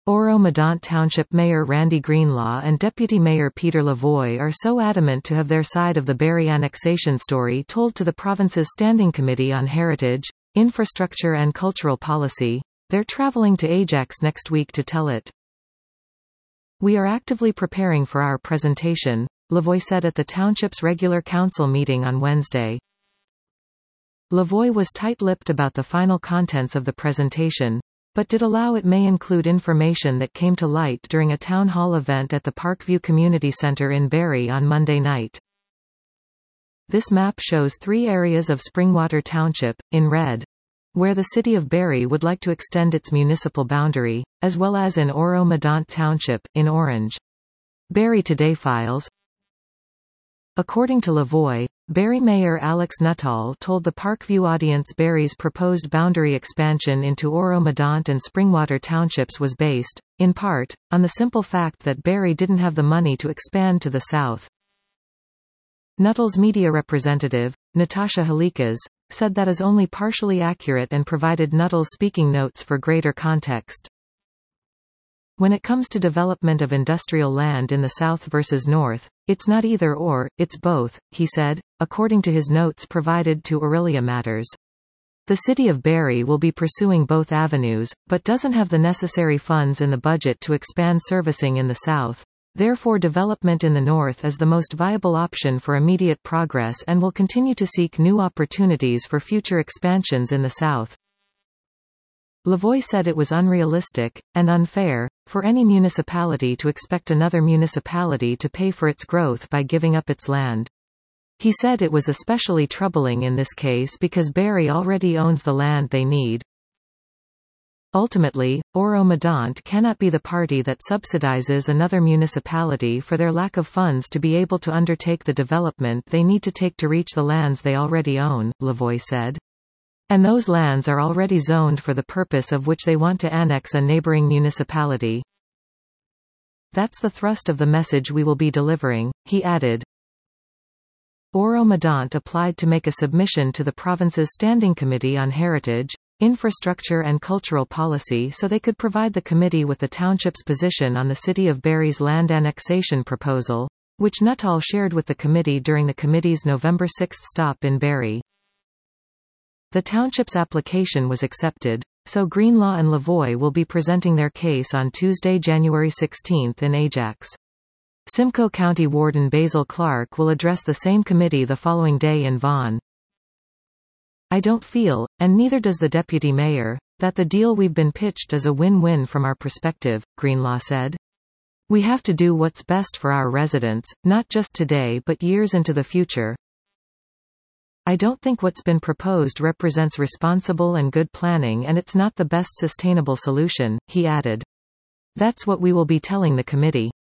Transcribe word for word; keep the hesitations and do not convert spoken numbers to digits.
Oro-Medonte Township Mayor Randy Greenlaw and Deputy Mayor Peter Lavoie are so adamant to have their side of the Barrie annexation story told to the province's Standing Committee on Heritage, Infrastructure and Cultural Policy, they're travelling to Ajax next week to tell it. "We are actively preparing for our presentation," Lavoie said at the township's regular council meeting on Wednesday. Lavoie was tight-lipped about the final contents of the presentation, but did allow it may include information that came to light during a town hall event at the Parkview Community Centre in Barrie on Monday night. This map shows three areas of Springwater Township, in red, where the city of Barrie would like to extend its municipal boundary, as well as in Oro-Medonte Township, in orange. Barrie Today files. According to Lavoie, Barrie Mayor Alex Nuttall told the Parkview audience Barrie's proposed boundary expansion into Oro-Medonte and Springwater Townships was based, in part, on the simple fact that Barrie didn't have the money to expand to the south. Nuttall's media representative, Natasha Halikas, said that is only partially accurate and provided Nuttall's speaking notes for greater context. When it comes to development of industrial land in the south versus north, it's not either or, it's both, he said, according to his notes provided to Aurelia Matters. The city of Barrie will be pursuing both avenues, but doesn't have the necessary funds in the budget to expand servicing in the south. Therefore, development in the north is the most viable option for immediate progress and will continue to seek new opportunities for future expansions in the south. Lavoie said it was unrealistic, and unfair, for any municipality to expect another municipality to pay for its growth by giving up its land. He said it was especially troubling in this case because Barrie already owns the land they need. Ultimately, Oro-Medonte cannot be the party that subsidizes another municipality for their lack of funds to be able to undertake the development they need to take to reach the lands they already own, Lavoie said. And those lands are already zoned for the purpose of which they want to annex a neighboring municipality. That's the thrust of the message we will be delivering, he added. Oro-Medonte applied to make a submission to the province's Standing Committee on Heritage, Infrastructure and Cultural Policy so they could provide the committee with the township's position on the City of Barrie's land annexation proposal, which Nuttall shared with the committee during the committee's November sixth stop in Barrie. The township's application was accepted, so Greenlaw and Lavoie will be presenting their case on Tuesday, January sixteenth in Ajax. Simcoe County Warden Basil Clark will address the same committee the following day in Vaughan. "I don't feel, and neither does the deputy mayor, that the deal we've been pitched is a win-win from our perspective," Greenlaw said. "We have to do what's best for our residents, not just today but years into the future. I don't think what's been proposed represents responsible and good planning and it's not the best sustainable solution," he added. "That's what we will be telling the committee."